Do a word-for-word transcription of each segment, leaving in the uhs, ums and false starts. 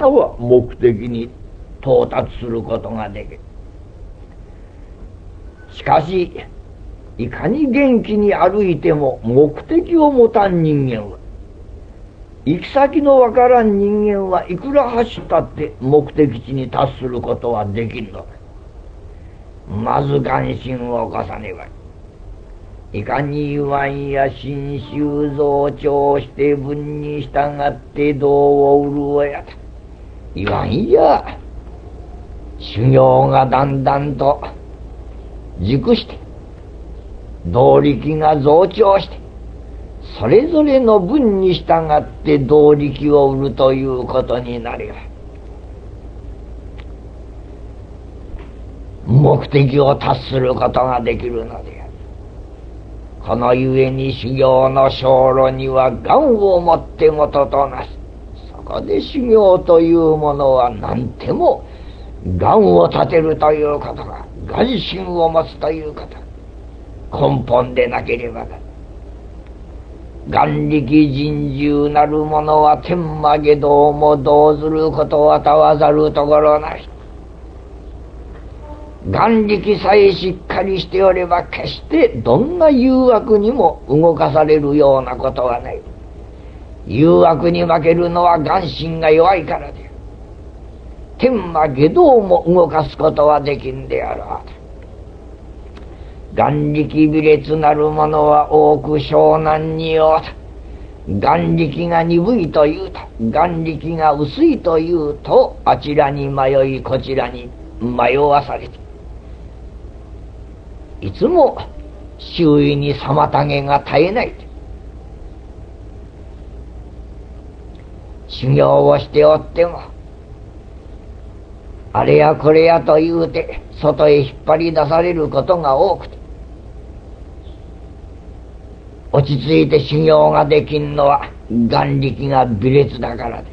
たは目的に到達することができる。しかしいかに元気に歩いても目的を持たん人間は、行き先のわからん人間はいくら走ったって目的地に達することはできんのだ。まず願心を起こさねば。いかに言わんや心修増長して文に従って道を潤やと言わんや、修行がだんだんと熟して道力が増長して、それぞれの分に従って道力を売るということになれば、目的を達することができるのである。このゆえに修行の生路には願をもってもととなす。そこで修行というものは何ても願を立てるということが、願心を持つということが根本でなければな。願力尽従なる者は天魔外道も動ずることはたわざるところなし。願力さえしっかりしておれば、決してどんな誘惑にも動かされるようなことはない。誘惑に負けるのは願心が弱いからで、天魔外道も動かすことはできんであろう。願力微劣なる者は多く湘南にようと、願力が鈍いというと、願力が薄いというと、あちらに迷いこちらに迷わされて、いつも周囲に妨げが絶えない。修行をしておっても、あれやこれやと言うて外へ引っ張り出されることが多くて、落ち着いて修行ができんのは願力が微劣だからで、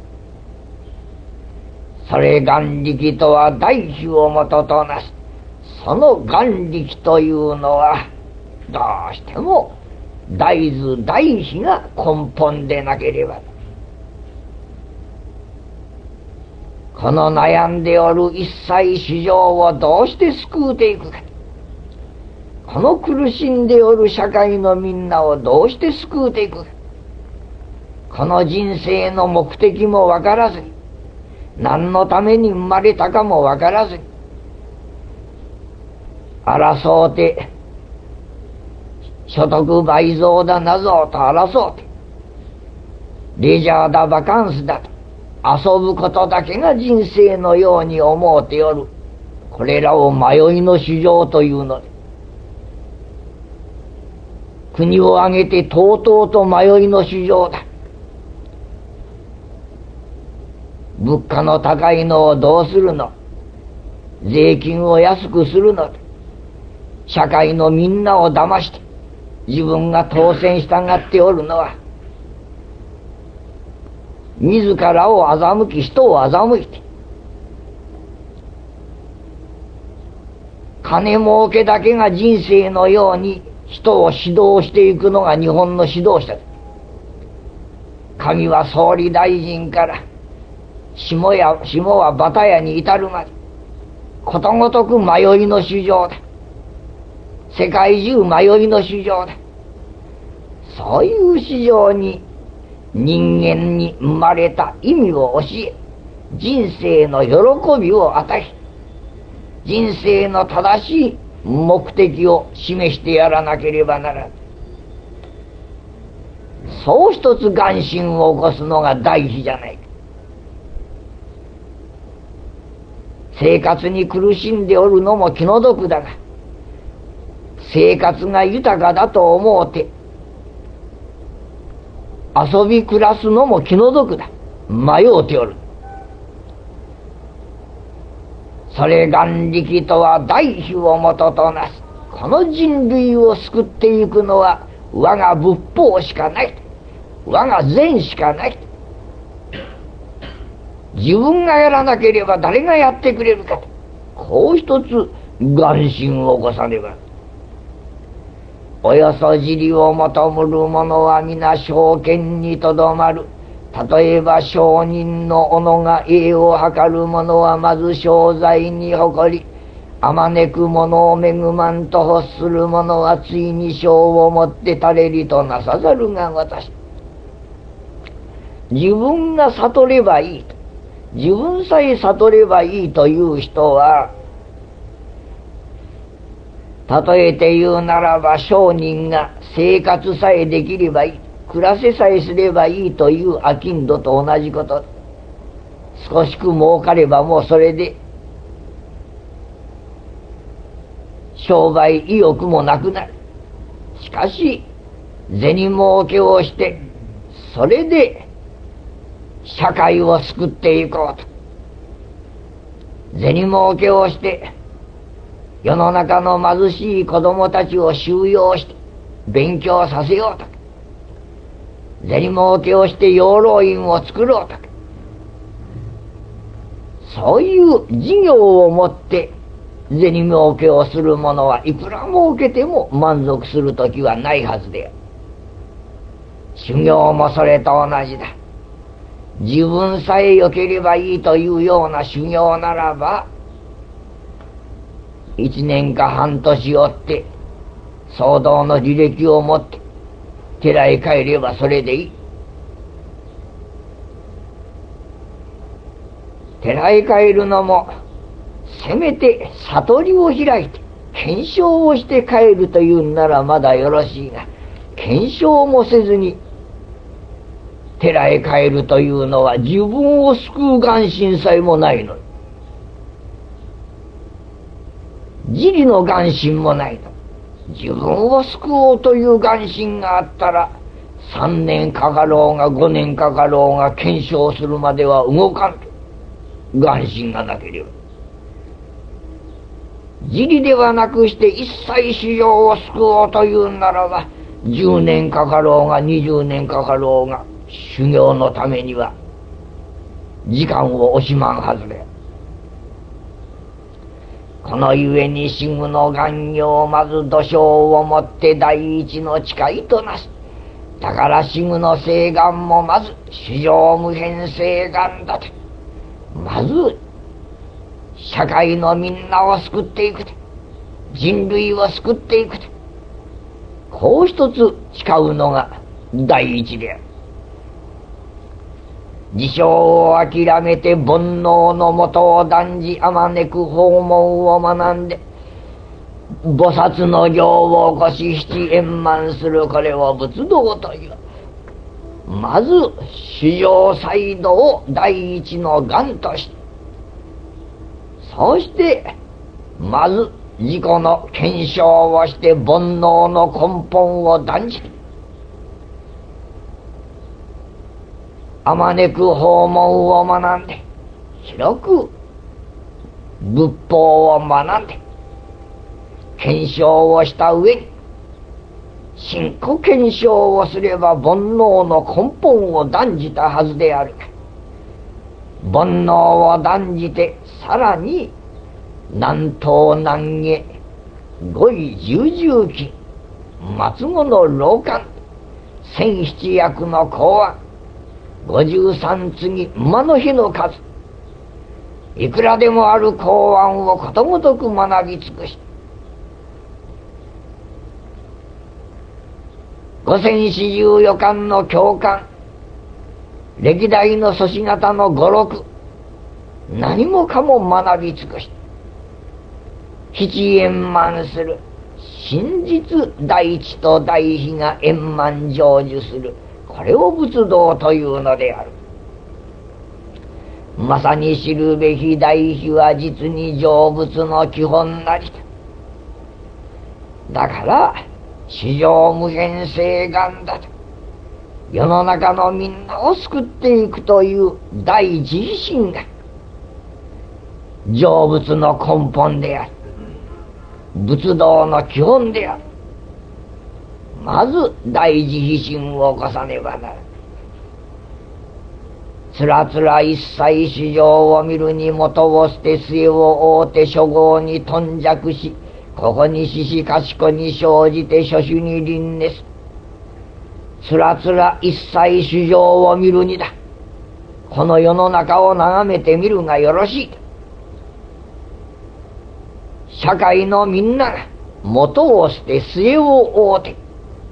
それ願力とは大悲をもととなす。その願力というのはどうしても大豆大悲が根本でなければ。この悩んでおる一切市場をどうして救うていくか、この苦しんでおる社会のみんなをどうして救うていくか、この人生の目的もわからずに、何のために生まれたかもわからずに、争うて所得倍増だなぞと争うて、レジャーだバカンスだと遊ぶことだけが人生のように思うておる。これらを迷いの市場というので、国を挙げてとうとうと迷いの市場だ。物価の高いのをどうするの、税金を安くするので、社会のみんなを騙して自分が当選したがっておるのは、自らを欺き人を欺いて、金儲けだけが人生のように人を指導していくのが日本の指導者だ。神は総理大臣から下や下はバタヤに至るまでことごとく迷いの市場だ。世界中迷いの市場だ。そういう市場に人間に生まれた意味を教え、人生の喜びを与え、人生の正しい目的を示してやらなければならない。そう一つ願心を起こすのが大事じゃないか。生活に苦しんでおるのも気の毒だが、生活が豊かだと思うて遊び暮らすのも気の毒だ。迷うておる。それ願力とは大悲をもととなす。この人類を救っていくのは我が仏法しかない。我が善しかない。自分がやらなければ誰がやってくれるか。こう一つ願心を起こさねば。およそ尻を求むる者は皆正見にとどまる。 例えば商人の斧が栄を図る者はまず商材に誇り、あまねく者を恵まんと欲する者はついに商をもって垂れりとなさざるが私。自分が悟ればいいと、自分さえ悟ればいいという人は、例えて言うならば商人が生活さえできればいい、暮らせさえすればいいという商人と同じこと。少しく儲かればもうそれで商売意欲もなくなる。しかし銭儲けをしてそれで社会を救っていこうと、銭儲けをして世の中の貧しい子供たちを収容して勉強させようと、銭儲けをして養老院を作ろうと、そういう事業をもって銭儲けをする者はいくら儲けても満足する時はないはずである。修行もそれと同じだ。自分さえ良ければいいというような修行ならば、一年か半年追って僧道の履歴を持って寺へ帰ればそれでいい。寺へ帰るのもせめて悟りを開いて検証をして帰るというならまだよろしいが、検証もせずに寺へ帰るというのは自分を救う願心さえもないのに、自利の願心もないの。自分を救おうという願心があったらさんねんかかろうがごねんかかろうが検証するまでは動かんと、願心がなければ。自利ではなくして一切市場を救おうというならばじゅうねんかかろうがにじゅうねんかかろうが修行のためには時間を惜しまんはずで、このゆえに死具の願行まず土性をもって第一の誓いとなす。だから死具の誓願もまず至上無変誓願だと。まず社会のみんなを救っていくと、人類を救っていくと、こう一つ誓うのが第一である。自称を諦めて煩悩のもとを断じあまねく訪問を学んで菩薩の行を起こし七円満する、これを仏道という。まず至上斎道を第一の願として、そしてまず自己の検証をして煩悩の根本を断じて、あまねく訪問を学んで広く仏法を学んで検証をした上に真古検証をすれば煩悩の根本を断じたはずであるが、煩悩を断じてさらに南東南下五位十十期末後の老官千七役の公安五十三次馬の日の数、いくらでもある公安をことごとく学び尽くし、五千四十余巻の教官、歴代の祖師方の語録、何もかも学び尽くし、七円満する真実第一と第一が円満成就する、これを仏道というのである。まさに知るべき第一は実に成仏の基本なりと。だから至上無変誓願だと。世の中のみんなを救っていくという第一自身が成仏の根本である。仏道の基本である。まず第一自身を起こさねばならぬ。つらつら一切市場を見るに元を捨て末を追うて諸業に頓着し、ここにしし賢に生じて諸種に輪廻す。つらつら一切市場を見るにだ。 この世の中を眺めてみるがよろしい。社会のみんなが元を捨て末を追うて、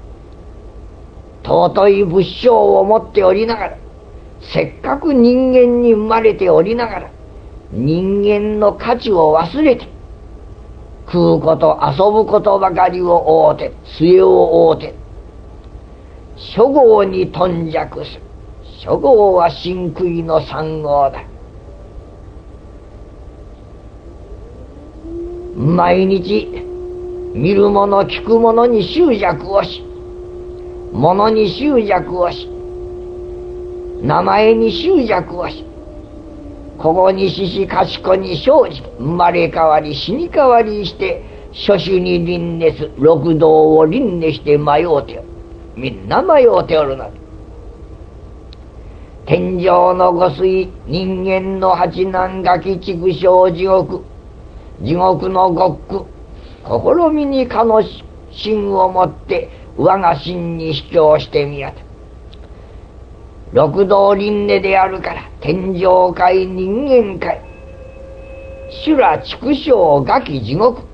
尊い仏性を持っておりながら、せっかく人間に生まれておりながら、人間の価値を忘れて、食うこと遊ぶことばかりを追うて、末を追うて、諸業に頓着する。諸業は真悔の三業だ。毎日見るもの聞くものに執着をし、ものに執着をし、名前に執着をし、ここにししかしこに生じ、生まれ変わり死に変わりして、諸種に輪廻す六道を輪廻して迷うておる。みんな迷うておるのだ。天上の御水、人間の八難ガキ畜生地獄、地獄の極苦、試みにかの心をもって我が心に主張してみやと。六道輪廻であるから、天上界人間界、修羅畜生ガキ地獄、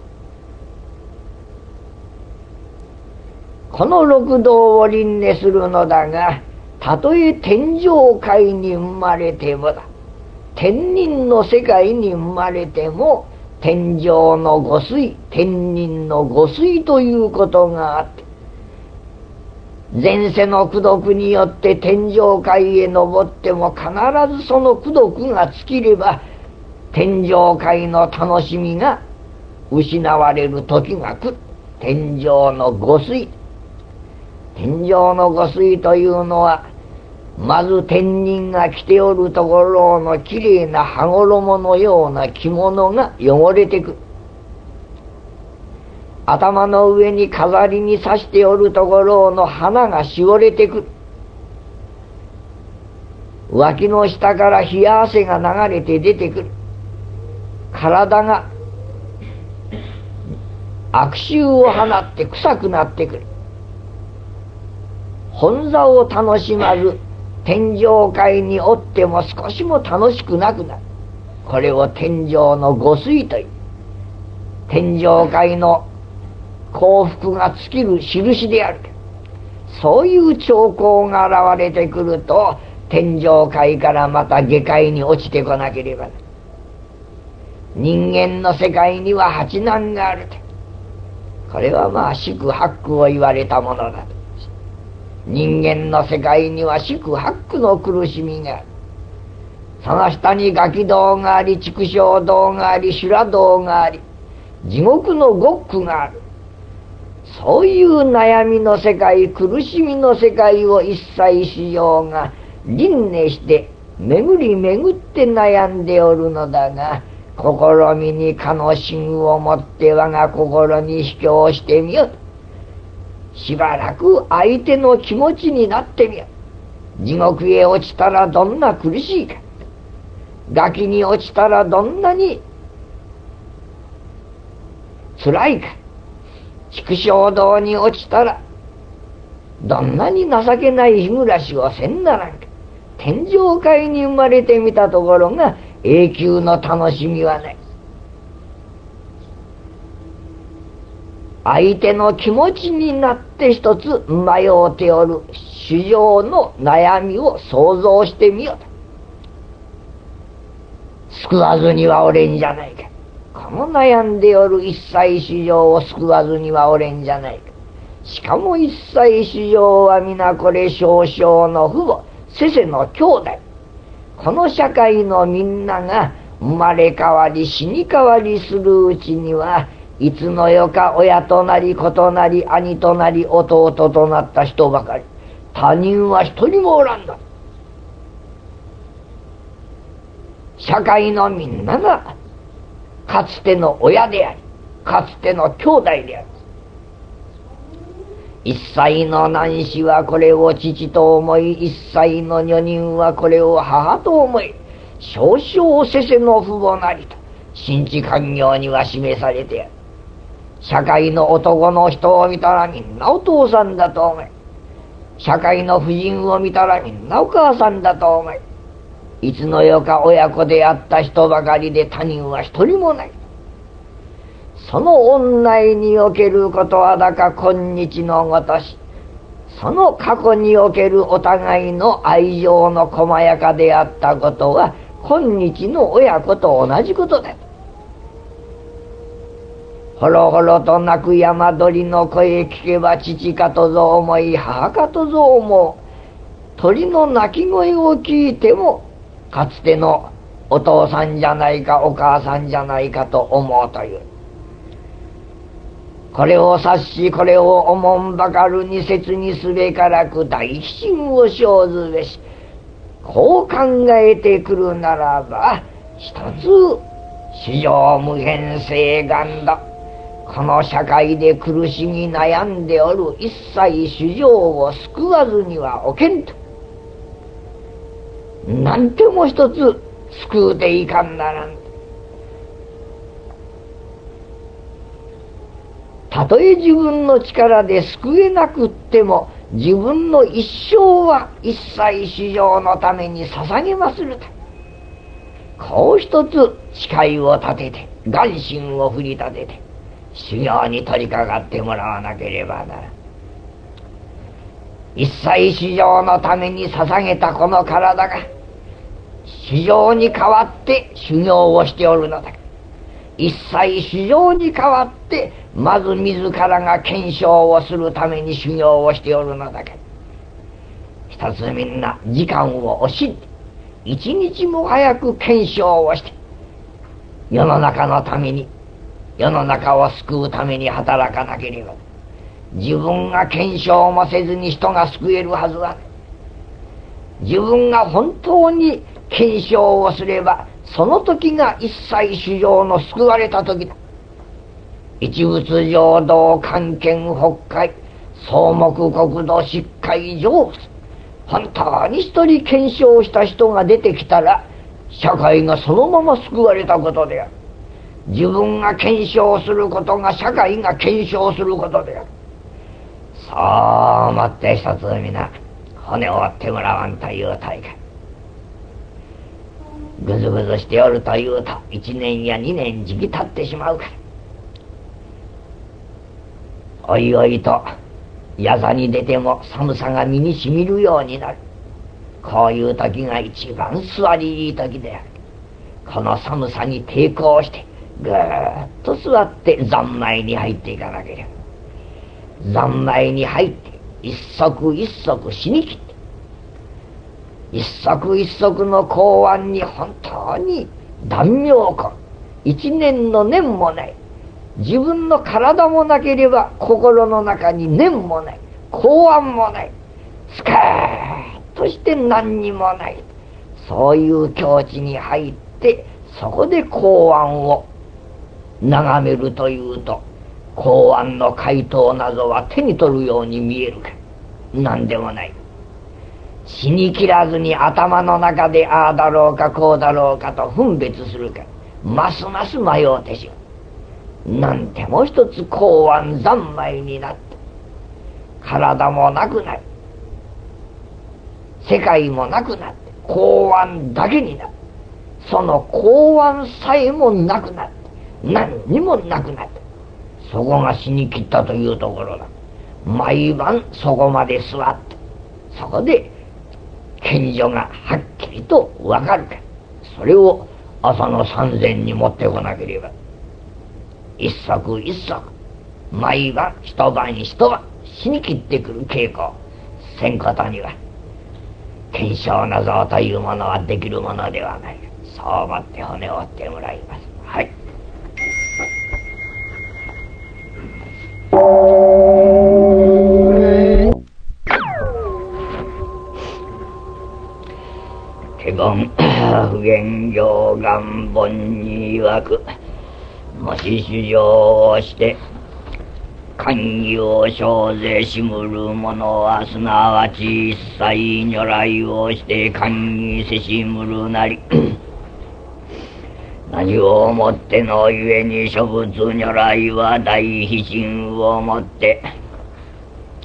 この六道を輪廻するのだが、たとえ天上界に生まれてもだ、天人の世界に生まれても、天上の御水、天人の御水ということがあって、前世の功徳によって天上界へ登っても必ずその功徳が尽きれば、天上界の楽しみが失われる時が来る。天上の御水、天上の御水というのは、まず天人が着ておるところのきれいな羽衣のような着物が汚れてくる。頭の上に飾りに刺しておるところの花がしおれてくる。脇の下から冷や汗が流れて出てくる。体が悪臭を放って臭くなってくる。本座を楽しまず天上界におっても少しも楽しくなくなる。これを天上の御水という。天上界の幸福が尽きる印である。そういう兆候が現れてくると、天上界からまた下界に落ちてこなければな。人間の世界には八難があると。これはまあ四苦八苦を言われたものだと。人間の世界には四苦八苦の苦しみがある。その下にガキ道があり、畜生道があり、修羅道があり、地獄の極苦がある。そういう悩みの世界、苦しみの世界を一切市場が輪廻して巡り巡って悩んでおるのだが、試みにかの心をもって我が心に主張してみよう。しばらく相手の気持ちになってみよう。地獄へ落ちたらどんな苦しいか、崖に落ちたらどんなに辛いか、畜生道に落ちたらどんなに情けない日暮らしをせんならんか。天上界に生まれてみたところが永久の楽しみはない。相手の気持ちになって一つ迷うておる主情の悩みを想像してみようと。救わずにはおれんじゃないか。この悩んでおる一切主情を救わずにはおれんじゃないか。しかも一切主情は皆これ少々の父母、せせの兄弟。この社会のみんなが生まれ変わり死に変わりするうちには、いつの世か親となり子となり兄となり弟となった人ばかり。他人は一人もおらんだ。社会のみんながかつての親であり、かつての兄弟である。一切の男子はこれを父と思い、一切の女人はこれを母と思い、少々せせの父母なりと新地官業には示されてある。社会の男の人を見たらみんなお父さんだと思い、社会の婦人を見たらみんなお母さんだと思い、 いつの世か親子であった人ばかりで他人は一人もない。その恩内におけることはだか今日のごとし、その過去におけるお互いの愛情の細やかであったことは今日の親子と同じことだ。ほろほろと鳴く山鳥の声聞けば父かとぞ思い母かとぞ思う。鳥の鳴き声を聞いてもかつてのお父さんじゃないかお母さんじゃないかと思うという。これを察しこれを思んばかるに切にすべからく大悲心を生ずべし。こう考えてくるならば一つ至上無変性願だ。この社会で苦しみ悩んでおる一切主情を救わずにはおけんと。なんても一つ救うていかんならん。たとえ自分の力で救えなくっても自分の一生は一切主情のために捧げますると。こう一つ誓いを立てて願心を振り立てて修行に取り掛かってもらわなければならん。一切主情のために捧げたこの体が主情に代わって修行をしておるのだ。一切主情に代わってまず自らが検証をするために修行をしておるのだけど、一つみんな時間を惜しんで一日も早く検証をして世の中のために世の中を救うために働かなければ、自分が検証もせずに人が救えるはずはない。自分が本当に検証をすればその時が一切主情の救われた時だ。一仏浄土関係北海草木国土疾海成仏、本当に一人検証した人が出てきたら社会がそのまま救われたことである。自分が検証することが社会が検証することである。そう思って一つ皆骨を折ってもらわんという大会。ぐずぐずしておるというと一年や二年時期経ってしまうから、おいおいと夜座に出ても寒さが身にしみるようになる。こういう時が一番座りいい時である。この寒さに抵抗してぐーっと座って三昧に入っていかなければ。三昧に入って一足一足死に切って一足一足の公安に本当に断妙根一年の念もない。自分の体もなければ心の中に念もない公安もない。スカーッとして何にもない。そういう境地に入ってそこで公安を眺めるというと公安の回答などは手に取るように見えるか。何でもない。死に切らずに頭の中でああだろうかこうだろうかと分別するかますます迷うてしまう。なんても一つ公安三昧になって体もなくなり世界もなくなって公安だけになる。その公安さえもなくなって何にもなくなって、そこが死に切ったというところだ。毎晩そこまで座ってそこで賢所がはっきりとわかるか。それを朝の三膳に持ってこなければ。一足一足毎晩一晩一晩死に切ってくる稽古せんことには検証なぞというものはできるものではない。そう思って骨を折ってもらいます。はい。華厳普賢行願本に曰く、もし修行をして寛義を生ぜしむる者はすなわち一切如来をして寛義せしむるなり何をもってのゆえに諸仏如来は大悲心をもって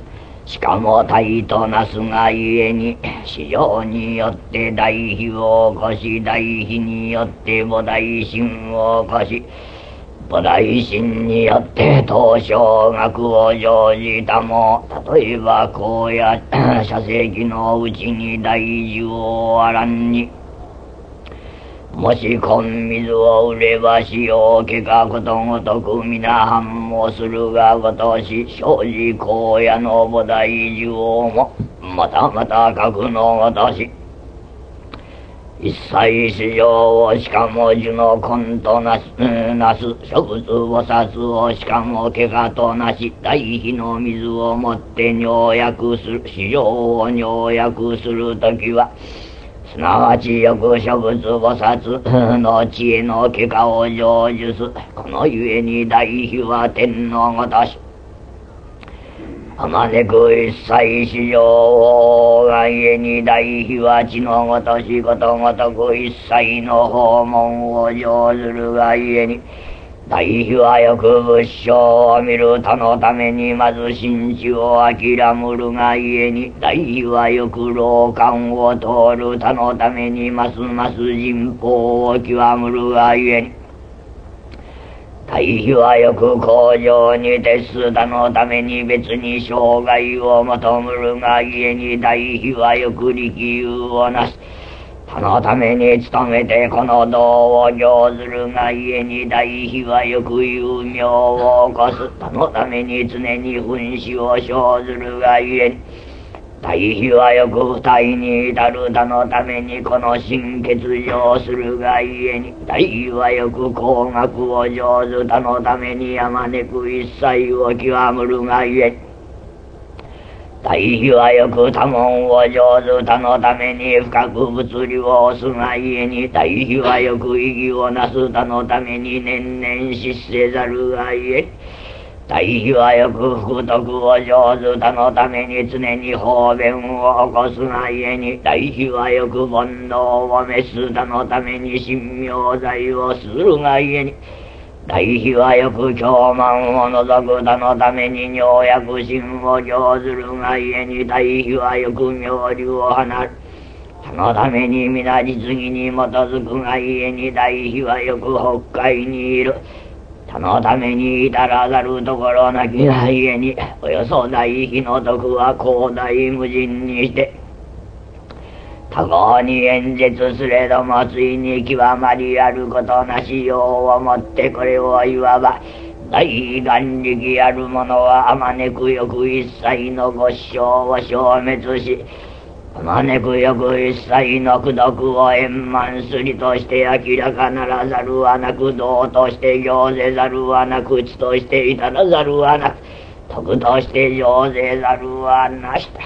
しかも体となすがゆえに市場によって大悲を起こし、大悲によって菩提心を起こし、菩提心によって東照学を生じたも、例えば荒野射石のうちに大樹をあらんに、もし金水を売ればしようけかことごとく皆繁もするがごとし、生じ荒野の菩提樹をもまたまた書くのごとし、一切市場をしかも樹の根となす、なす諸仏菩薩をしかもけかとなし、大悲の水をもって尿薬する、市場を尿薬するときは、すなわちよく諸仏菩薩の知恵のけかを成就す。このゆえに大悲は天のごとし、あまねく一切市場をがゆえに大悲は地のごとし、ことごとく一切の訪問を成ずるがゆえに、大悲はよく仏性を見る他のためにまず心地を諦むるがゆえに、大悲はよく老間を通る他のためにますます人法を極むるがゆえに、大悲はよく向上に徹す他のために別に障害を求むるがゆえに、大悲はよく力有をなす他のために努めてこの道を成ずるがゆえに、大悲はよく有名を起こす他のために常に奮死を生ずるがゆえに、大悲はよく不体に至る他のためにこの心欠如するがゆえに、大悲はよく工学を成ず他のためにあまねく一切を極むるがゆえに、大悲はよく多聞を成ず他のために深く物理を押すがゆえに、大悲はよく意義をなす他のために年々失せざるがゆえに、大悲はよく福徳を成ず他のために常に方便を起こすがゆえに、大悲はよく煩悩を滅す他のために神妙罪をするがゆえに、大悲はよく狂慢を除く他のために尿薬心を成ずるがゆえに、大悲はよく妙理を放る他のために皆実義に基づくがゆえに、大悲はよく北海にいる他のために至らざるところなきがゆえに、およそ大悲の徳は広大無尽にして他方に演説すれども、ついに極まりあることなしようをもって、これをいわば大願力ある者はあまねくよく一切のご師匠を消滅し、あまねくよく一切の功徳を円満すりとして明らかならざるはなく、道として行ぜざるはなく、知として至らざるはなく、徳として成ぜざるはなし。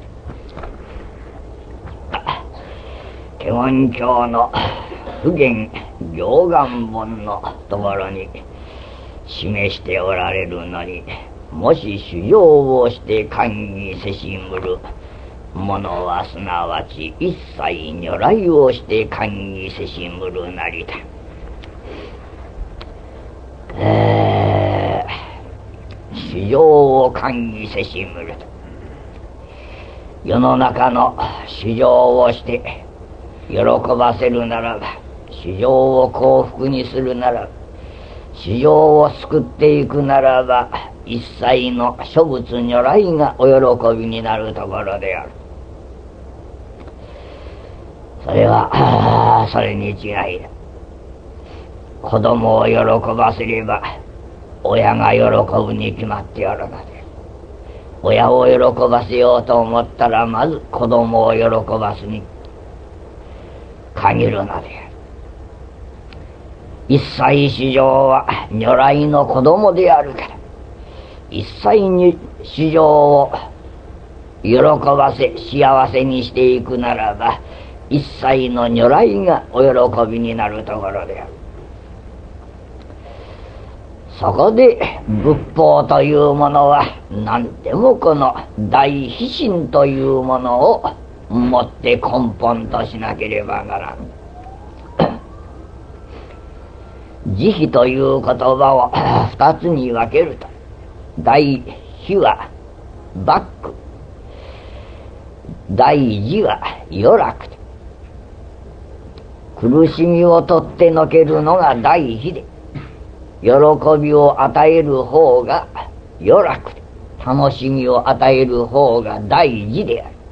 基本教の普賢行願本のところに示しておられるのに、もし修行をして歓喜せしむる者はすなわち一切如来をして歓喜せしむるなりだ。えー、修行を歓喜せしむると、世の中の修行をして喜ばせるならば、修行を幸福にするならば、修行を救っていくならば、一切の諸仏如来がお喜びになるところである。それはそれに違いだ。子供を喜ばせれば親が喜ぶに決まっておるので、親を喜ばせようと思ったらまず子供を喜ばすに限るのである。一切市場は如来の子供であるから、一切に市場を喜ばせ幸せにしていくならば、一切の如来がお喜びになるところである。そこで仏法というものは何でもこの大悲心というものを持って根本としなければならん。慈悲という言葉を二つに分けると、大悲はバック、 大事は余楽で、苦しみを取ってのけるのが大悲で、喜びを与える方が余楽で、楽しみを与える方が大事である。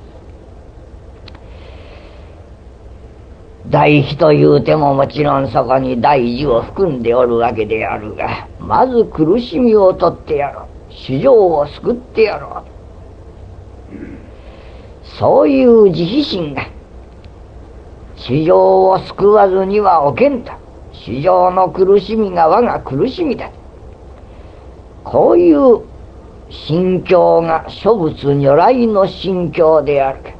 大悲というてももちろんそこに大事を含んでおるわけであるが、まず苦しみを取ってやろう、衆生を救ってやろう、そういう自悲心が衆生を救わずにはおけんと。衆生の苦しみが我が苦しみだ、こういう心境が諸仏如来の心境であるか。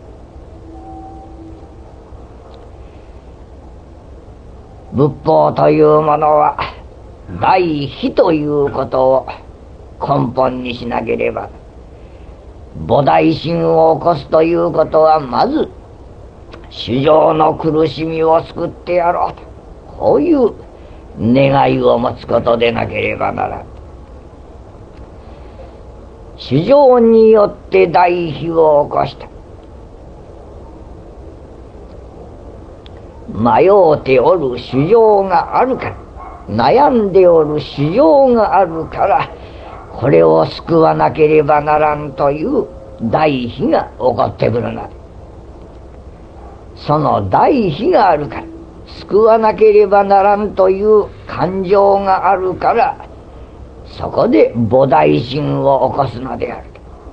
仏法というものは大悲ということを根本にしなければ、菩提心を起こすということはまず衆生の苦しみを救ってやろうと、こういう願いを持つことでなければならん。衆生によって大悲を起こした。迷うておる衆生があるから、悩んでおる衆生があるから、これを救わなければならんという大悲が起こってくるので、その大悲があるから、救わなければならんという感情があるから、そこで菩提心を起こすのである。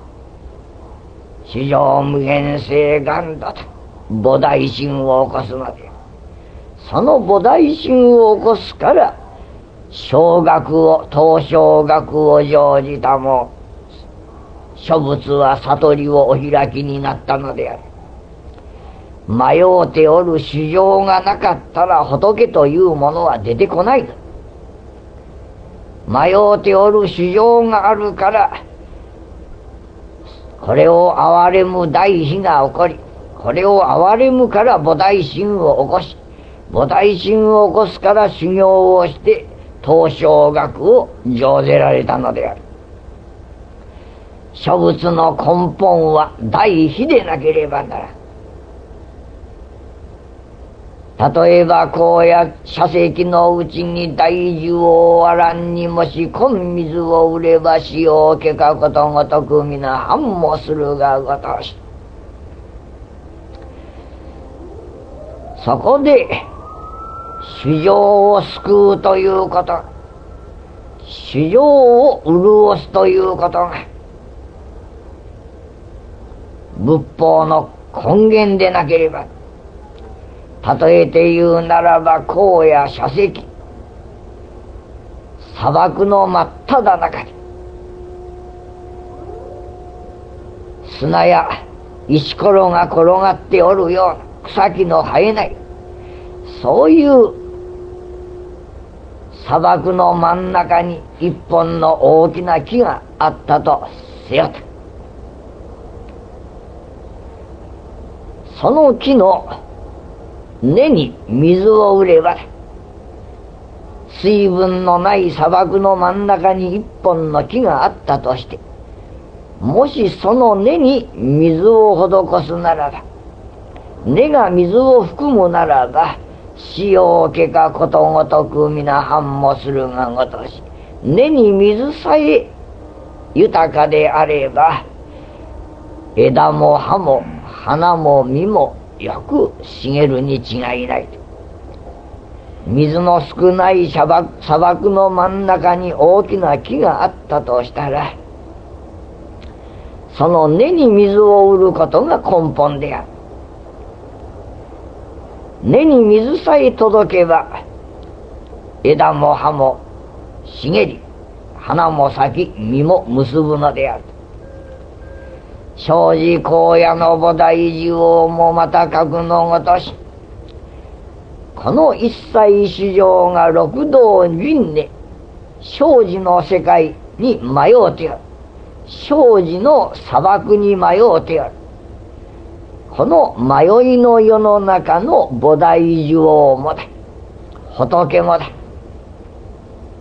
衆生無限性願度と菩提心を起こすのである。その菩提心を起こすから、小学を東小学を生じたも諸仏は悟りをお開きになったのである。迷うておる衆生がなかったら仏というものは出てこないの。迷うておる衆生があるから、これを憐れむ大悲が起こり、これを憐れむから菩提心を起こし、菩提心を起こすから修行をして東照学を成ぜられたのである。諸仏の根本は大悲でなければならん。例えば荒野社石のうちに大樹をあらんにもし金水を売れば使用けかことごとく皆繁もするがごとし、そこで衆生を救うということ、衆生を潤すということが仏法の根源でなければ、例えて言うならば荒野社石、砂漠の真っ只中に砂や石ころが転がっておるような、草木の生えない、そういう砂漠の真ん中に一本の大きな木があったとせよと。その木の根に水を売れば、水分のない砂漠の真ん中に一本の木があったとして、もしその根に水を施すならば、根が水を含むならば、使用けかことごとく皆繁もするがごとし、根に水さえ豊かであれば、枝も葉も花も実もよく茂るに違いない。水の少ない砂漠、砂漠の真ん中に大きな木があったとしたら、その根に水を売ることが根本である。根に水さえ届けば、枝も葉も茂り、花も咲き、実も結ぶのである。生じ荒野の菩提樹王もまたかくのごとし、この一切衆生が六道輪廻、生じの世界に迷うておる。生じの砂漠に迷うておる。この迷いの世の中の菩提樹王もだ、仏もだ、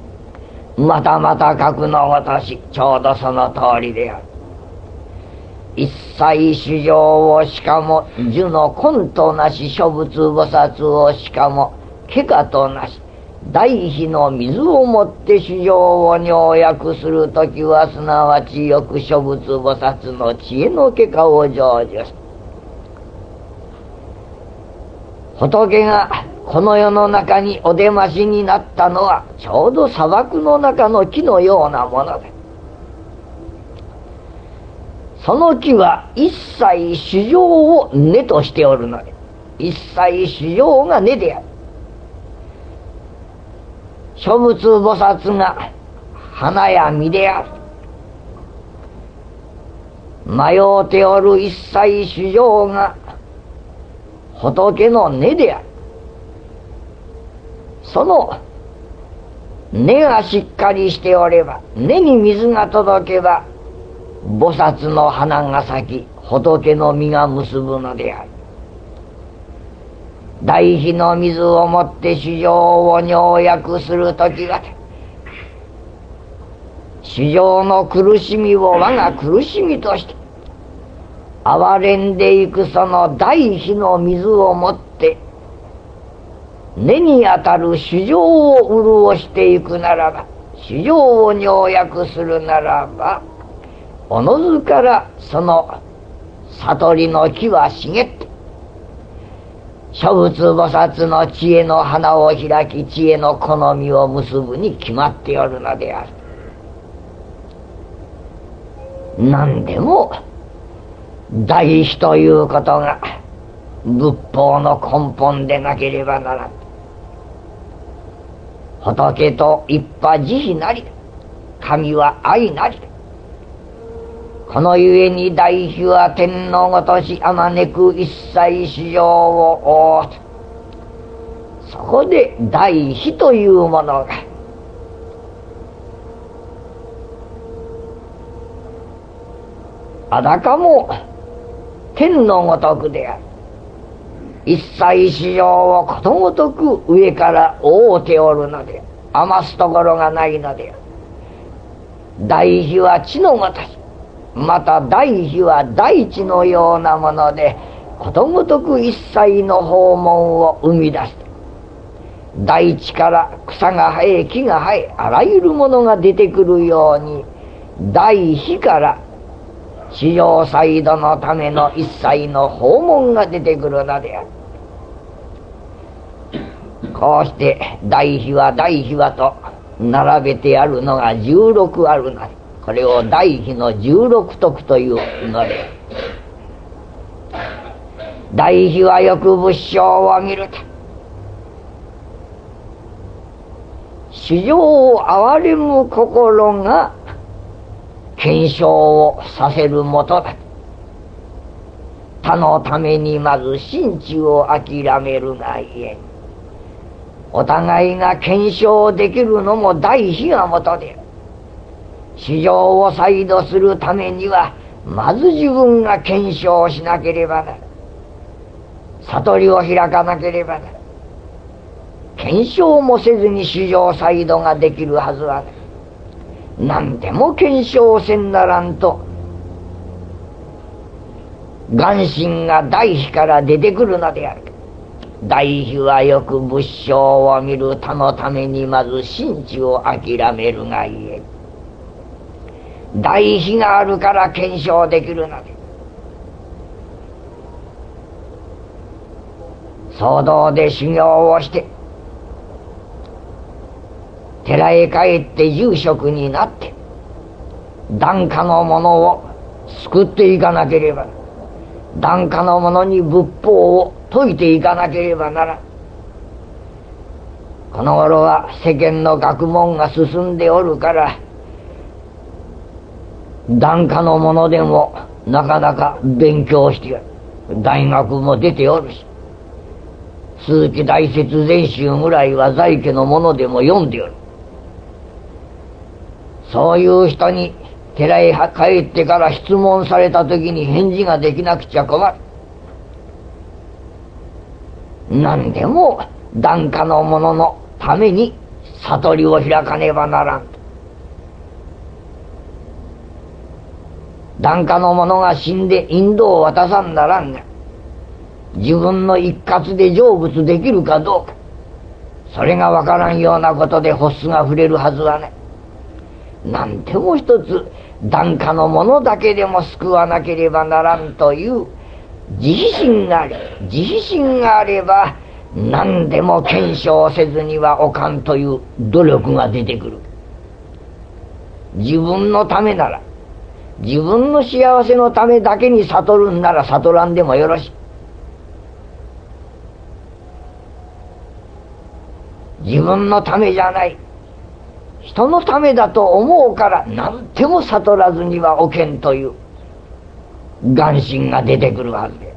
またまたかくのごとし、ちょうどその通りである。 一切衆生をしかも樹の根となし諸仏菩薩をしかも怪我となし大悲の水をもって衆生を尿薬するときはすなわちよく諸仏菩薩の知恵の怪我を成就す。仏がこの世の中にお出ましになったのはちょうど砂漠の中の木のようなもので、その木は一切衆生を根としておるので、一切衆生が根である。諸仏菩薩が花や実である。迷うておる一切衆生が仏の根である。その根がしっかりしておれば、根に水が届けば菩薩の花が咲き仏の実が結ぶのである。大悲の水をもって衆生を尿薬するときは、衆生の苦しみを我が苦しみとして憐れんでいくその大悲の水をもって根にあたる衆生を潤していくならば、衆生を尿薬するならば、おのずからその悟りの木は茂って諸仏菩薩の知恵の花を開き知恵の好みを結ぶに決まっておるのである。何でも大悲ということが仏法の根本でなければならん。仏と一派慈悲なり、神は愛なり。このゆえに大悲は天のごとしあまねく一切衆生を覆う。そこで大悲というものがあだかも天のごとくである。一切衆生をことごとく上から覆うておるので、余すところがないのである。大悲は地のごとし、また大悲は大地のようなもので、ことごとく一切の訪問を生み出して、大地から草が生え木が生えあらゆるものが出てくるように、大悲から衆生サイドのための一切の訪問が出てくるのである。こうして大悲は大悲はと並べてあるのがじゅうろくあるので、これを大悲の十六徳というので、大悲はよく仏性を見ると、衆生を憐れむ心が顕彰をさせるもとだ。他のためにまず心地を諦めるがゆえに、お互いが顕彰できるのも大悲がもとで、衆生を再度するためにはまず自分が顕彰しなければならない。悟りを開かなければならない。検証もせずに衆生再度ができるはずはない。何でも検証せんならんと眼心が大悲から出てくるのである。大悲はよく仏性を見る他のためにまず心地を諦めるがゆえ、大悲があるから検証できるので、僧道で修行をして寺へ帰って住職になって檀家の者を救っていかなければ、檀家の者に仏法を説いていかなければならん。この頃は世間の学問が進んでおるから、檀家の者でもなかなか勉強してやる。大学も出ておるし、鈴木大拙全集ぐらいは在家の者でも読んでおる。そういう人に寺へ帰ってから質問された時に返事ができなくちゃ困る。何でも檀家の者のために悟りを開かねばならん。 檀家の者が死んで引導を渡さんならんが、自分の一括で成仏できるかどうか、それがわからんようなことで発出が触れるはずはない。なんても一つ檀家の者だけでも救わなければならんという自費心があり、自費心があれば何でも検証せずにはおかんという努力が出てくる。自分のためなら、自分の幸せのためだけに悟るんなら悟らんでもよろしい。自分のためじゃない、人のためだと思うから何でも悟らずにはおけんという願心が出てくるはずで、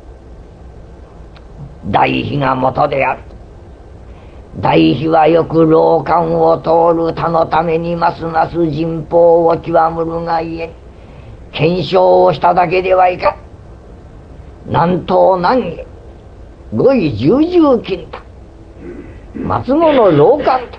大悲が元である。大悲はよく老間を通る他のためにますます人望を極むるがゆえに、検証をしただけではいかん。南東南下五位十十金太松後の老間と、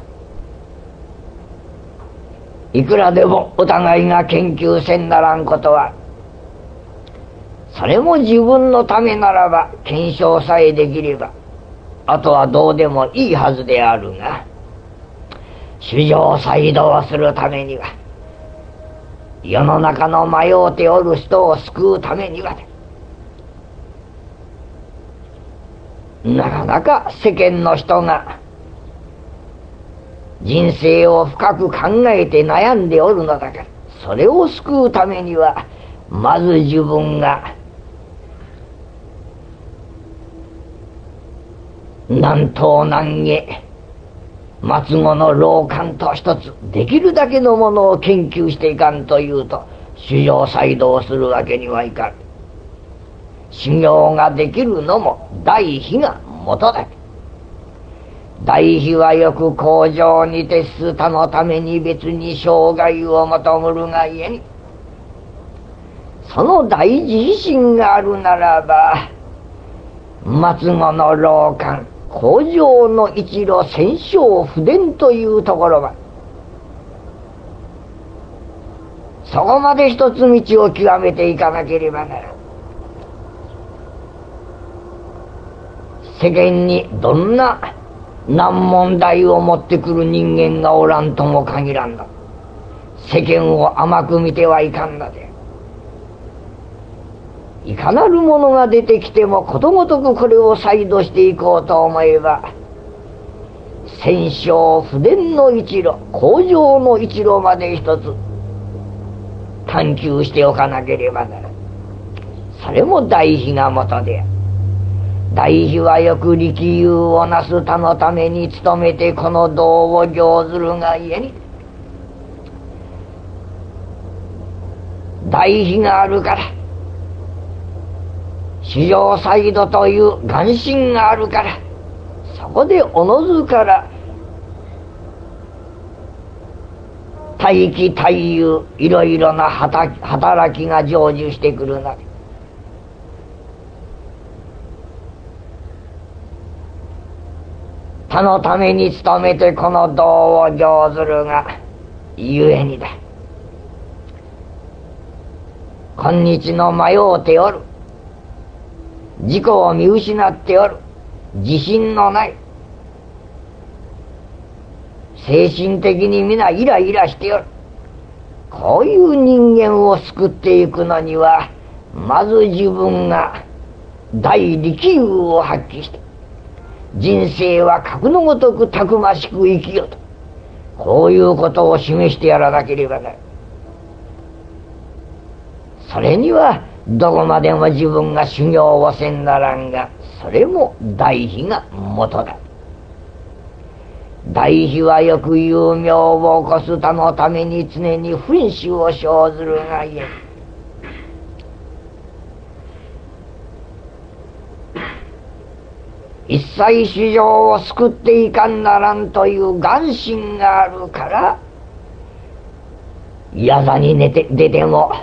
いくらでもお互いが研究せんならんことは、それも自分のためならば検証さえできればあとはどうでもいいはずであるが、衆生再動するためには、世の中の迷うておる人を救うためには、なかなか世間の人が人生を深く考えて悩んでおるのだから、それを救うためにはまず自分が南東南下松後の老間と一つできるだけのものを研究していかんというと、衆生再動するわけにはいかん。修行ができるのも大悲が元だ。大悲はよく向上に徹す他のために別に生涯を求むるがゆえに、その大自身があるならば、松後の老間向上の一路千勝不伝というところは、そこまで一つ道を極めていかなければならん。世間にどんな難問題を持ってくる人間がおらんとも限らんの。世間を甘く見てはいかんので、いかなるものが出てきてもことごとくこれを再度していこうと思えば、千勝不伝の一路、向上の一路まで一つ探求しておかなければならん。それも大悲が元である。大悲はよく力勇をなす他のために努めてこの道を行ずるがゆえに、大悲があるから、史上再度という願心があるから、そこでおのずから大気大勇いろいろな働きが成就してくるな。他のために努めてこの道を行ずるがゆえにだ。今日の迷うておる、自己を見失っておる、自信のない、精神的に皆イライラしておる、こういう人間を救っていくのには、まず自分が大力勇を発揮して、人生は格のごとくたくましく生きよと、こういうことを示してやらなければならない。それにはどこまでも自分が修行をせんならんが、それも大悲が元だ。大悲はよく有名を起こす他のために常に憤死を生ずるがゆえ、一切衆生を救っていかんならんという願心があるから、夜座に寝て出ても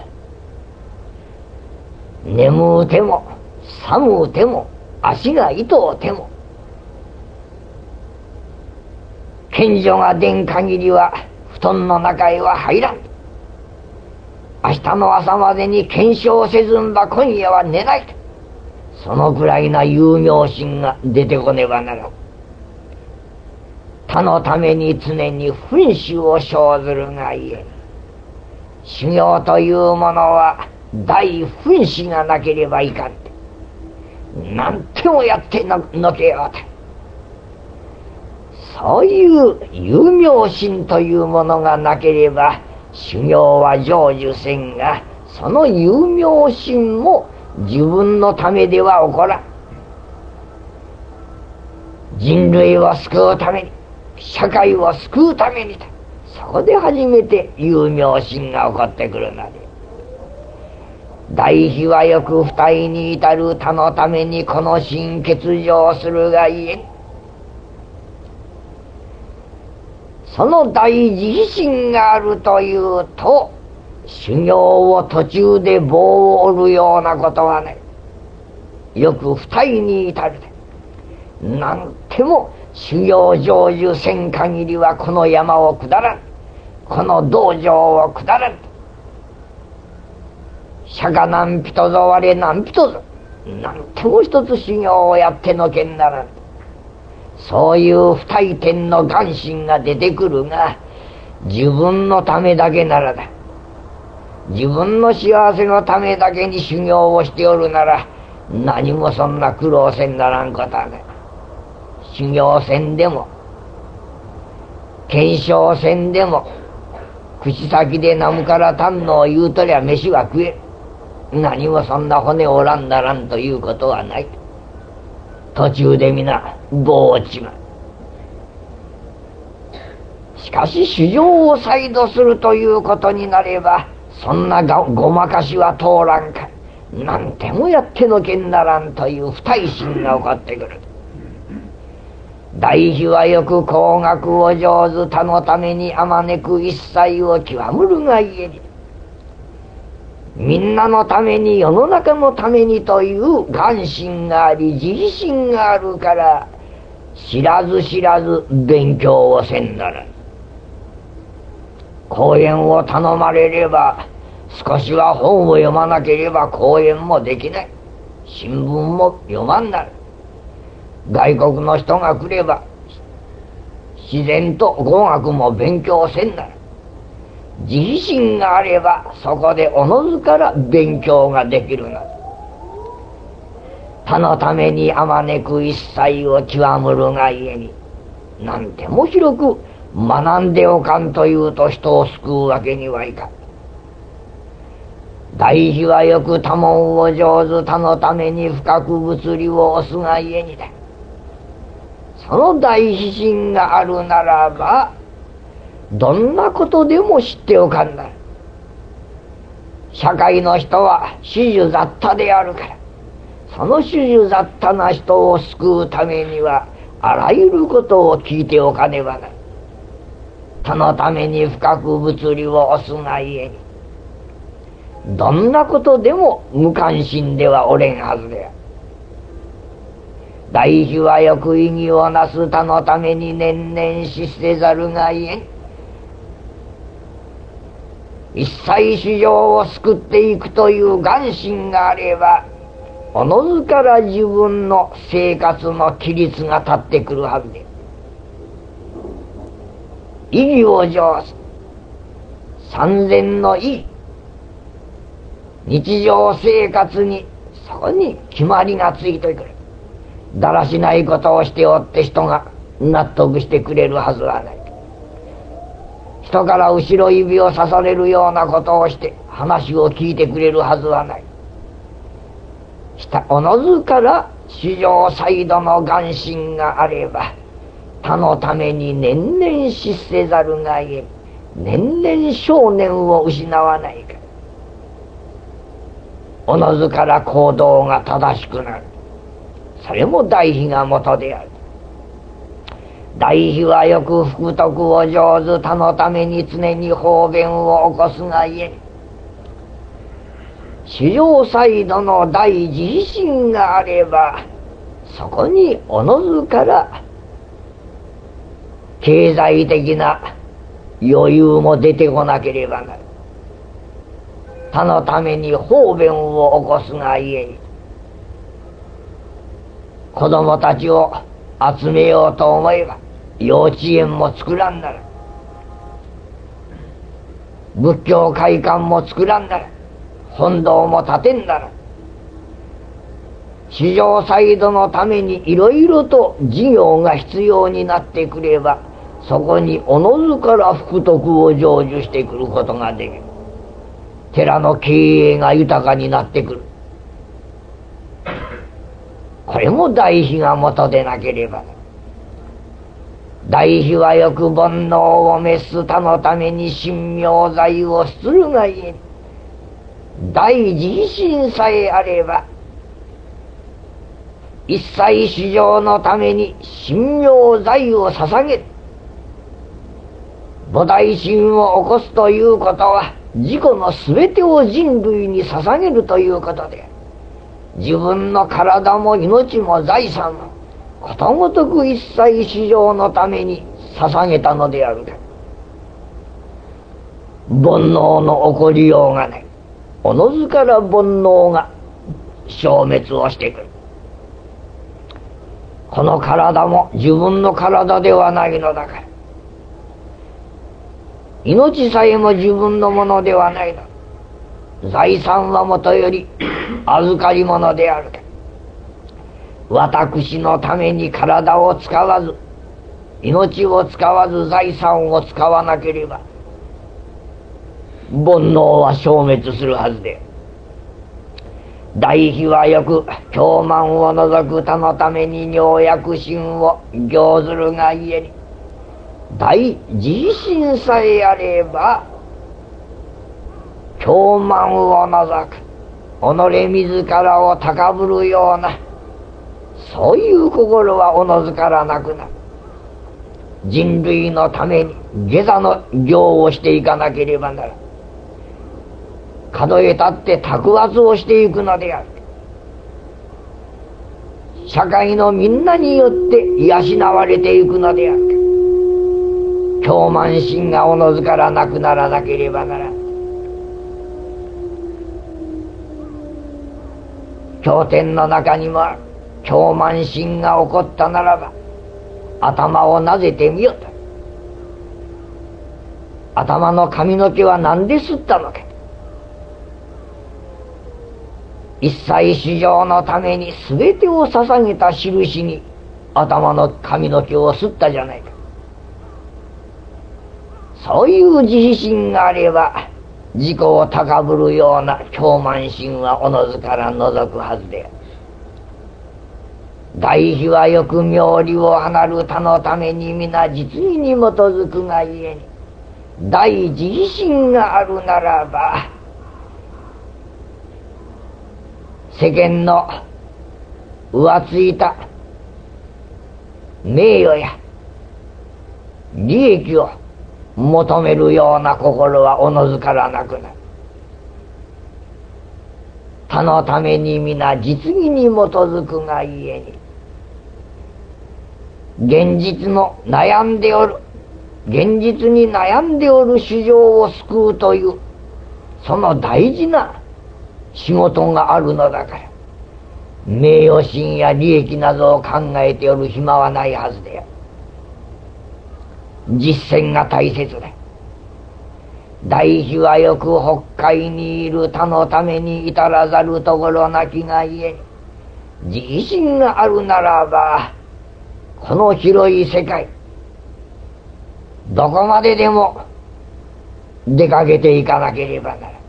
眠うても寒うても足が痛うても、賢女が出ん限りは布団の中へは入らん。 明日の朝までに検証せずんば今夜は寝ないと、そのくらいな有名心が出てこねばならん。他のために常に奮志を生ずるがゆえ、修行というものは大奮志がなければいかんって、何てもやってののけようと、そういう有名心というものがなければ修行は成就せんが、その有名心も自分のためでは起こらん。人類を救うために、社会を救うためにと、そこで初めて有名心が起こってくるので、大悲はよく不体に至る他のためにこの心欠如するがゆえに、その大自信があるというと、修行を途中で棒を折るようなことはない。よく不体に至るで、なんても修行成就せん限りはこの山を下らん、この道場を下らん。釈迦何人ぞ我何人ぞ、なんても一つ修行をやってのけんならん。そういう不退転の願心が出てくるが、自分のためだけならだ。自分の幸せのためだけに修行をしておるなら、何もそんな苦労せんならんことはない。修行せんでも検証せんでも、口先でナムから堪能言うとりゃ飯は食える。何もそんな骨折らんならんということはない。途中で皆棒落ちまう。しかし修行を再度するということになれば、そんながごまかしは通らんか。何でもやってのけんならんという不耐心が起こってくる。大悲はよく工学を上手、他のためにあまねく一切を極むるがゆえに、みんなのために世の中のためにという願心があり、自信があるから、知らず知らず勉強をせんならん。講演を頼まれれば、少しは本を読まなければ講演もできない。新聞も読まんなる。外国の人が来れば自然と語学も勉強せんなる。自信があればそこでおのずから勉強ができるの。他のためにあまねく一切を極むるがゆえに、何でも広く学んでおかんというと人を救うわけにはいかん。大悲はよく多聞を上手、他のために深く物理を押すがゆえにだ。その大悲心があるならば、どんなことでも知っておかんなる。社会の人は種々雑多であるから、その種々雑多な人を救うためにはあらゆることを聞いておかねばなる。他のために深く物理を押すがゆえに、どんなことでも無関心ではおれんはずである。大悲はよく意義をなす他のために年々しせざるがゆえに、一切市場を救っていくという願心があれば、おのずから自分の生活の規律が立ってくるはずで、意義を上手、三千の意義、日常生活にそこに決まりがついてくる。だらしないことをしておって人が納得してくれるはずはない。人から後ろ指を刺されるようなことをして話を聞いてくれるはずはない。おのずから史上再度の願心があれば、他のために年々しせざるがゆえ、年々少年を失わないか。おのずから行動が正しくなる。それも大悲が元である。大悲はよく福徳を上手、他のために常に方便を起こすがゆえに、史上再度の大自信があれば、そこにおのずから経済的な余裕も出てこなければなる。 他のために方便を起こすがゆえに、子供たちを集めようと思えば幼稚園も作らんなら、仏教会館も作らんなら、本堂も建てんなら、市場サイドのためにいろいろと事業が必要になってくれば、そこにおのずから福徳を成就してくることができる。寺の経営が豊かになってくる。これも大悲が元でなければ。大悲はよく煩悩を滅す他のために神妙罪をするがゆえに、大自身さえあれば一切市場のために神妙罪を捧げる。菩提心を起こすということは、自己のすべてを人類に捧げるということで、自分の体も命も財産もことごとく一切市場のために捧げたのであるが、煩悩の起こりようがない。おのずから煩悩が消滅をしてくる。この体も自分の体ではないのだから、命さえも自分のものではないの。財産はもとより預かり物であるが、私のために体を使わず、命を使わず財産を使わなければ、煩悩は消滅するはずで、大悲はよく狂慢を除く他のために妙薬心を行ずるがゆえに、大自身さえあれば狂慢を除く、己自らを高ぶるような、そういう心はおのずからなくなる。人類のために下座の行をしていかなければならん。角へ立って托圧をしていくのである。社会のみんなによって養われていくのである。狂慢心がおのずからなくならなければならん。経典の中にも狂慢心が起こったならば、頭をなでてみよと。頭の髪の毛は何で吸ったのか。一切市場のために全てを捧げた印に頭の髪の毛を吸ったじゃないか。そういう自信があれば、自己を高ぶるような狂慢心はおのずから除くはずである。大悲はよく妙理を放る他のために皆実義に基づくがゆえに、大自信があるならば、世間の浮ついた名誉や利益を求めるような心はおのずからなくなる。他のために皆実義に基づくがゆえに、現実の悩んでおる現実に悩んでおる市場を救うというその大事な仕事があるのだから、名誉心や利益などを考えておる暇はないはずである。実践が大切だ。大悲はよく北海にいる他のために至らざるところなきがゆえに、自信があるならばこの広い世界どこまででも出かけていかなければならない。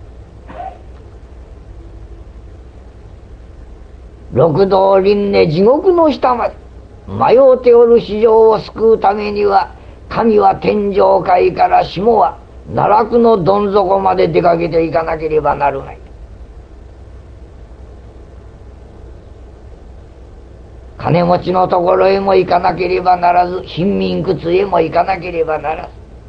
六道輪廻地獄の下まで迷うておる市場を救うためには、神は天上界から下は奈落のどん底まで出かけていかなければなるまい。金持ちのところへも行かなければならず、貧民窟へも行かなければならず、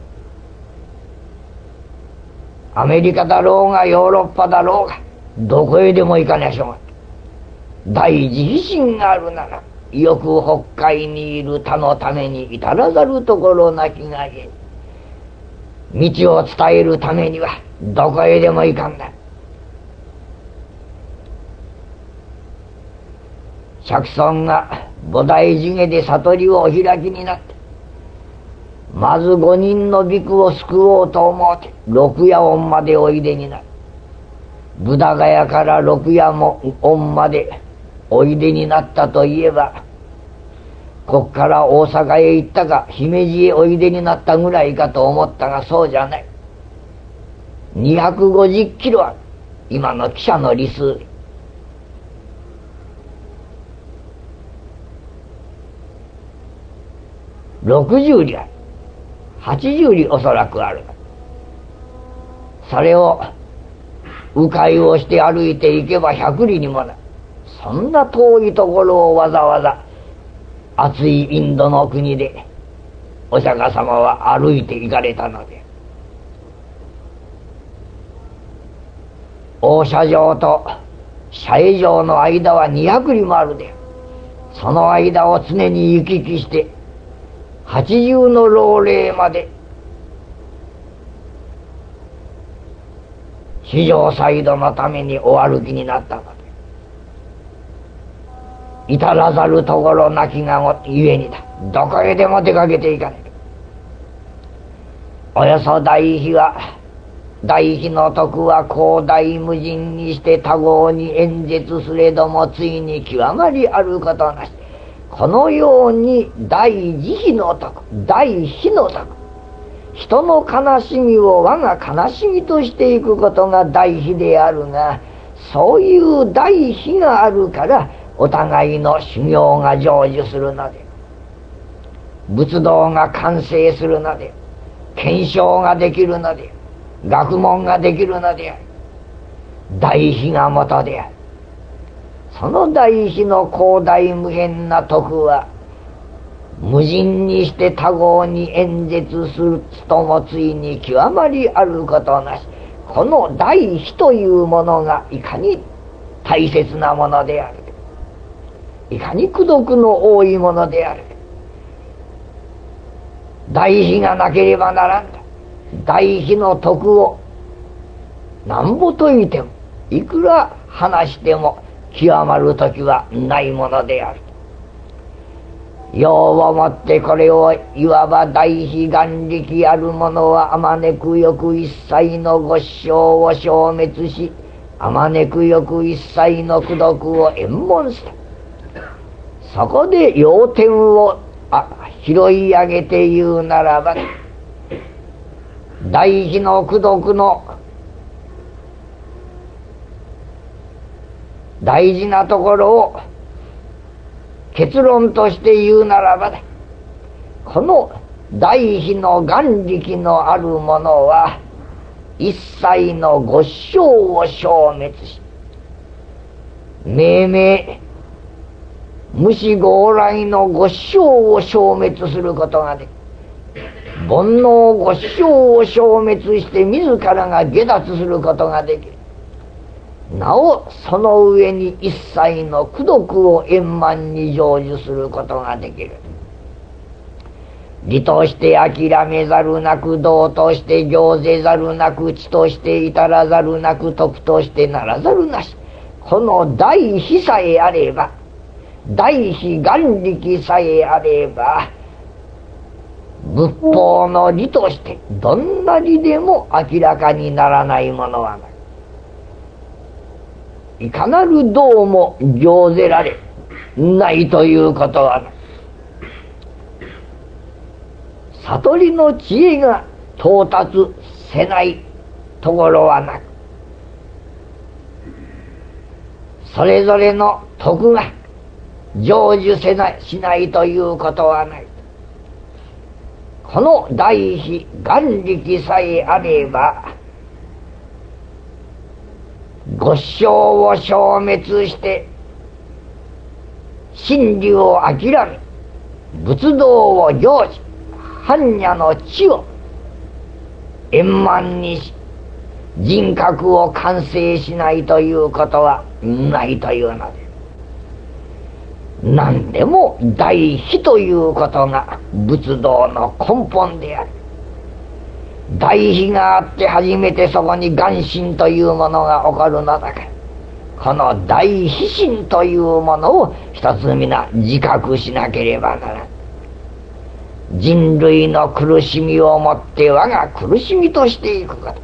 アメリカだろうがヨーロッパだろうがどこへでも行かなしょうが大自信があるなら、よく北海にいる他のために至らざるところなきがゆえに、道を伝えるためにはどこへでも行かんだ。 釈尊が菩提地下で悟りをお開きになって、まず五人のビクを救おうと思うて六夜音までおいでになる。ブダガヤから六夜音までおいでになったといえば、こっから大阪へ行ったか姫路へおいでになったぐらいかと思ったが、そうじゃない。にひゃくごじゅっキロある。今の汽車の里数ろくじゅう里ある。はちじゅう里おそらくある。それを迂回をして歩いていけばひゃく里にもなる。そんな遠いところをわざわざ暑いインドの国でお釈迦様は歩いて行かれたので、大社城と社会城の間はにひゃく里もあるで、その間を常に行き来して八十の老齢まで四条サイドのためにお歩きになったので、至らざるところなきがごゆえにだ。どこへでも出かけていかねえ。およそ大悲は大悲の徳は広大無尽にして多忙に演説すれども、ついに極まりあることなし。このように大慈悲の徳、大悲の徳、人の悲しみを我が悲しみとしていくことが大悲であるが、そういう大悲があるからお互いの修行が成就するので、仏道が完成するので、検証ができるので、学問ができるのである。大悲が元である。その大悲の広大無辺な徳は、無尽にして多忙に演説するともついに極まりあることなし。この大悲というものがいかに大切なものである。いかに功徳の多いものである。大悲がなければならんだ。大悲の徳をなんぼといても、いくら話しても極まる時はないものである。ようをもってこれをいわば大悲願力ある者はあまねくよく一切のご師匠を消滅し、あまねくよく一切の功徳を円満した。そこで要点をあ拾い上げて言うならば、大悲の功徳の大事なところを結論として言うならば、この大悲の願力のあるものは一切のご師匠を消滅し、命名無視強来のご師匠を消滅することができる。煩悩ご師匠を消滅して自らが下脱することができる。なおその上に一切の功徳を円満に成就することができる。理として諦めざるなく、道として行ぜざるなく、知として至らざるなく、徳としてならざるなし。この大悲さえあれば、大悲願力さえあれば、仏法の理としてどんな理でも明らかにならないものはない。いかなる道も行ぜられないということはない。悟りの知恵が到達せないところはなく、それぞれの徳が成就せないしないということはない。この大悲願力さえあれば、ご師匠を消滅して真理を諦め、仏道を成就、般若の知を円満にし、人格を完成しないということはないというので、何でも大悲ということが仏道の根本である。大悲があって初めてそこに願心というものが起こるのだから、 この大悲心というものを一つ皆自覚しなければならん。人類の苦しみをもって我が苦しみとしていくこと、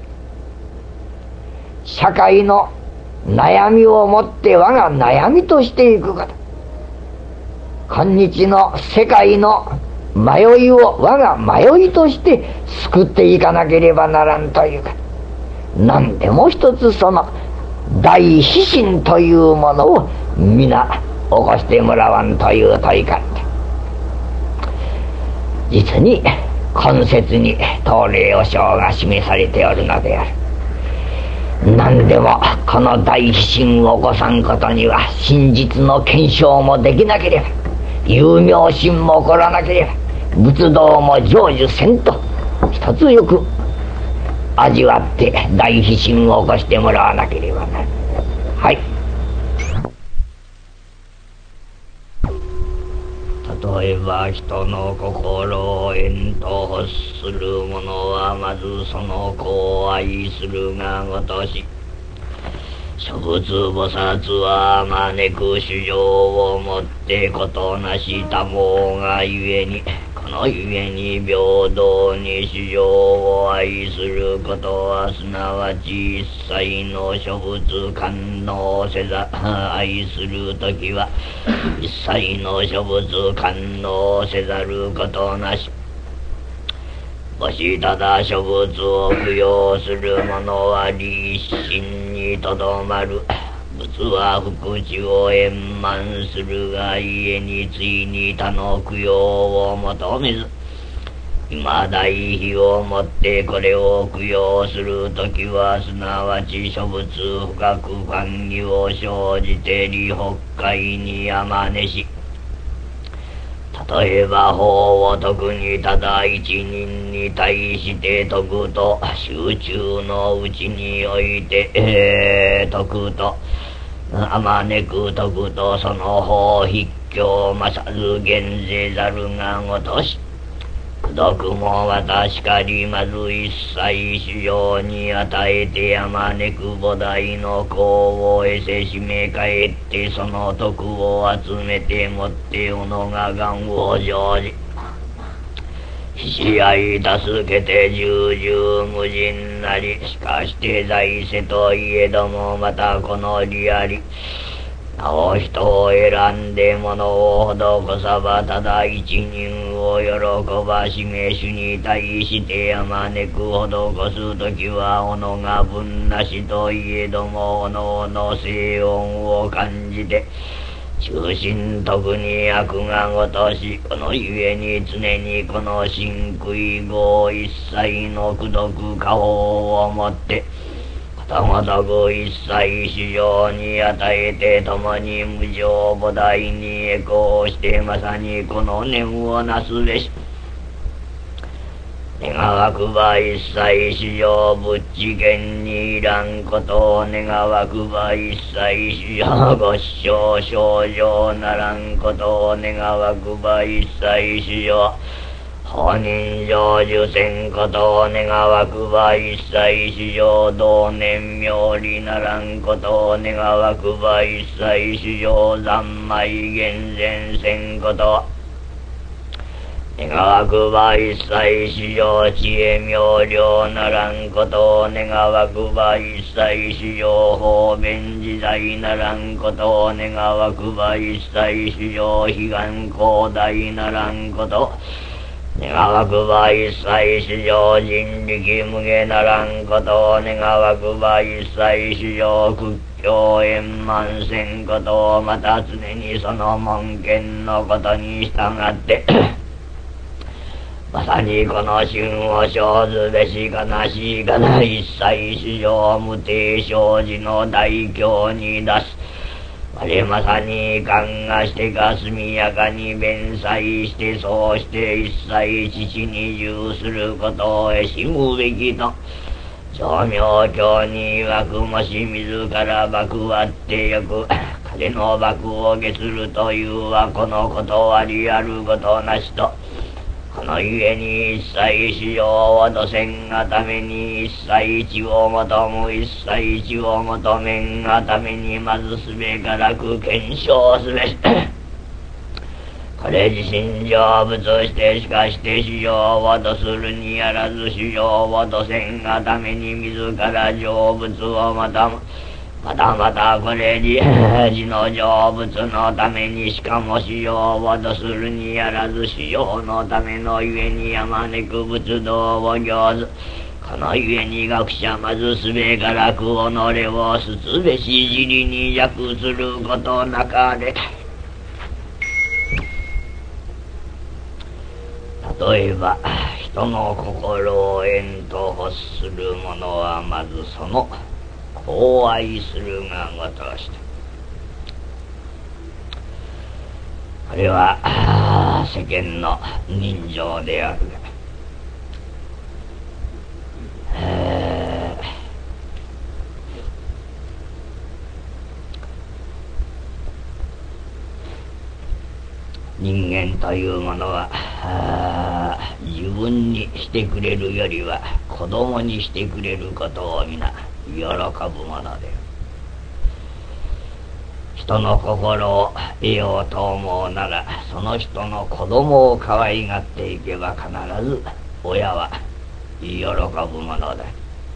社会の悩みをもって我が悩みとしていくこと、今日の世界の迷いを我が迷いとして救っていかなければならんというか、何でも一つその大悲心というものを皆起こしてもらわんという問いかって、実に今節に当礼和尚が示されておるのである。何でもこの大悲心を起こさんことには真実の検証もできなければ、有名心も起こらなければ、仏道も成就せんと、一つよく味わって大悲心を起こしてもらわなければならない。はい。例えば人の心を縁と欲する者はまずその子を愛するがごとし、諸仏菩薩は招く主情をもってことなしたもうがゆえに、このゆえに平等に主情を愛することはすなわち一切の諸仏感能せざ愛するときは一切の諸仏感能せざることなし。もしただ諸仏を供養する者は立心にとどまる。仏は福地を円満するがゆえについに他の供養を求めず、今大悲をもってこれを供養するときはすなわち諸仏深く欢喜を生じて利北海にあまねし、例えば法を特にただ一人に対して説くと、集中のうちにおいて、えー、説くとあまねく説くと、その法筆教勝ず減ぜざるがごとし、毒も私かりまず一切主情に与えてあまねく菩提の功を得せしめかえって、その徳を集めてもっておのが願を成就、ひし合い助けて重々無尽なり。しかして在世といえどもまたこの利あり、なお人を選んで物を施さばただ一人を喜ばしめ主に対してあまねく施すときは、おのが分なしといえどもおのおの静音を感じて中心特に悪がごとし、このゆえに常にこの真悔語一切の功徳果報をもってことごとく一切主情に与えて、共に無常菩提に栄光して、まさにこの念をなすべし。願わくば一切主情仏知見にいらんことを願わくば一切主情ご視聴症状ならんことを願わくば一切主情法人成就せんことを願わくば一切主情同年妙理ならんことを願わくば一切主情三昧厳然せんこと願わくば一切主情知恵妙量ならんことを願わくば一切主情方便自在ならんことを願わくば一切主情悲願広大ならんこと願わくば一切主情人力無下ならんことを願わくば一切主情屈強円満せんことをまた常にその門見のことに従ってまさにこの春を生ずべし悲しいかな一切主情無定生じの大教に出す。我まさに勘がしてか速やかに弁済して、そうして一切父に従することをしむべきと上明教に曰く、もし自ら幕割ってよく彼の幕を下するというはこの断りあることなしと、 このゆえに一切主情をとせんがために一切一を求む一切一を求めんがためにまずすべからく検証すべしこれ自身成仏してしかして主情をとするにやらず主情をとせんがために自ら成仏をまたまたまたこれ自の成仏のためにしかも主情をとするにやらず主情のためのゆえにあまねく仏道を行ずこのゆえに学者まずすべからく己をすつべしじりに弱することなかれ例えば人の心を縁と欲する者はまずそのこう愛するがごとしてこれは世間の人情であるが、えー、人間というものは自分にしてくれるよりは子供にしてくれることを皆喜ぶものである。人の心を得ようと思うならその人の子供を可愛がっていけば必ず親は喜ぶものだ。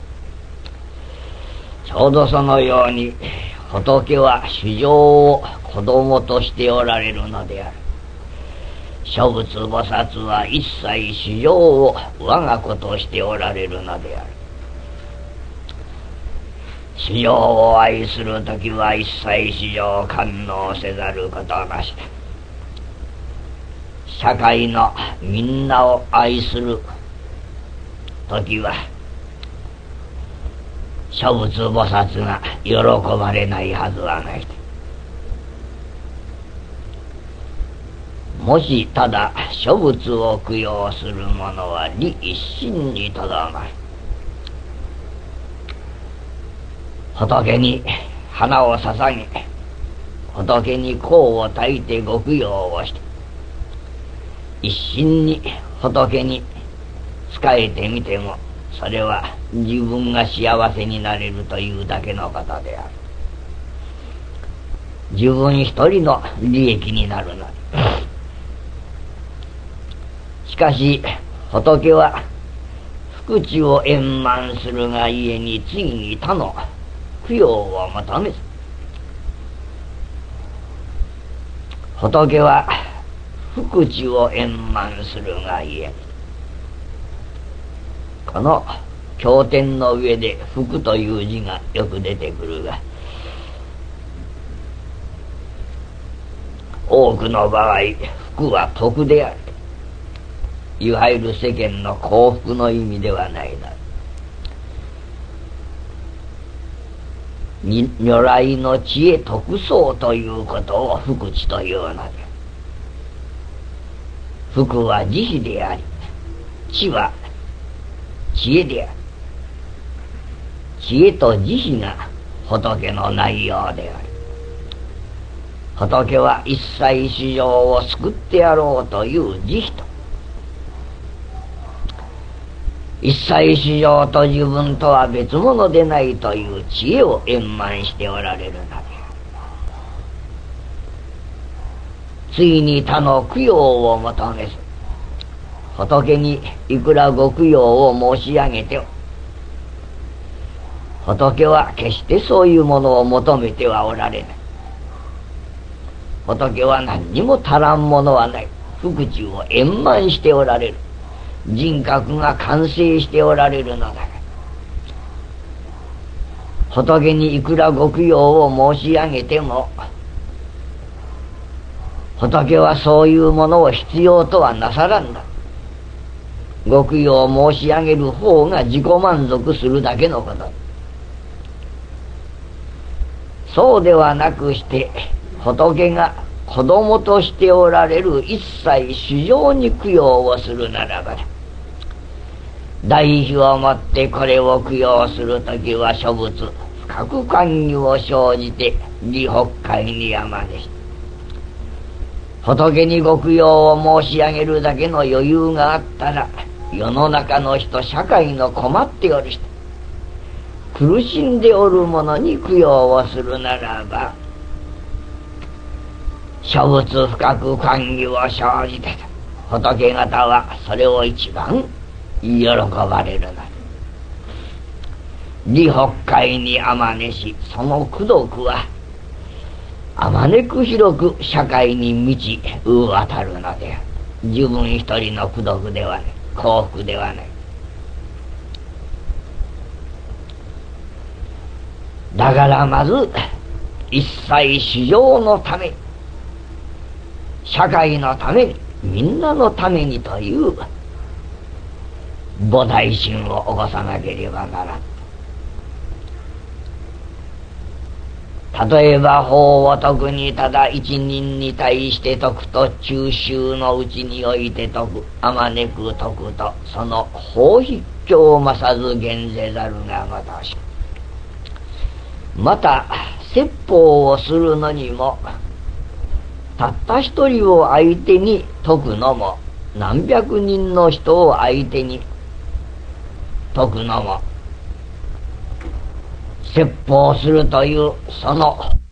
ちょうどそのように仏は主情を子供としておられるのである。諸仏菩薩は一切主情を我が子としておられるのである。主情を愛するときは一切主情を感応せざることなし。社会のみんなを愛するときは諸仏菩薩が喜ばれないはずはない。もしただ諸仏を供養する者は理一心にとどまる。仏に花を捧げ仏に香を焚いてご供養をして一心に仏に仕えてみてもそれは自分が幸せになれるというだけのことである。自分一人の利益になるのに。しかし仏は福地を円満するがゆえに次に他の供養を求めず仏は福地を円満するがゆえにこの経典の上で福という字がよく出てくるが多くの場合福は徳である。いわゆる世間の幸福の意味ではないな。如来の知恵徳相ということを福地というので福は慈悲であり知は知恵である。知恵と慈悲が仏の内容である。仏は一切主情を救ってやろうという慈悲と一切主情と自分とは別物でないという知恵を円満しておられるのである。次に他の供養を求めず仏にいくらご供養を申し上げても仏は決してそういうものを求めてはおられない。仏は何にも足らんものはない。福地を円満しておられる。人格が完成しておられるのだが仏にいくらご供養を申し上げても仏はそういうものを必要とはなさらんだ。ご供養を申し上げる方が自己満足するだけのこと。そうではなくして仏が子供としておられる一切主情に供養をするならば大悲をもってこれを供養するときは諸仏深く寛義を生じて利北海に山でした。 仏にご供養を申し上げるだけの余裕があったら、世の中の人、社会の困っておる人、苦しんでおる者に供養をするならば、諸仏深く寛義を生じて仏方はそれを一番喜ばれるのだ。利北海にあまねし、その功徳はあまねく広く社会に満ち渡るのである。自分一人の功徳ではない、幸福ではない。だからまず一切市場のために、社会のために、みんなのためにという菩提心を起こさなければならん。例えば法を説くにただ一人に対して説くと、中秋のうちにおいて説く、あまねく説くと、その法筆教を勝ず現ぜざるがまたし。また説法をするのにも、たった一人を相手に説くのも、何百人の人を相手に説くのも、説法するというその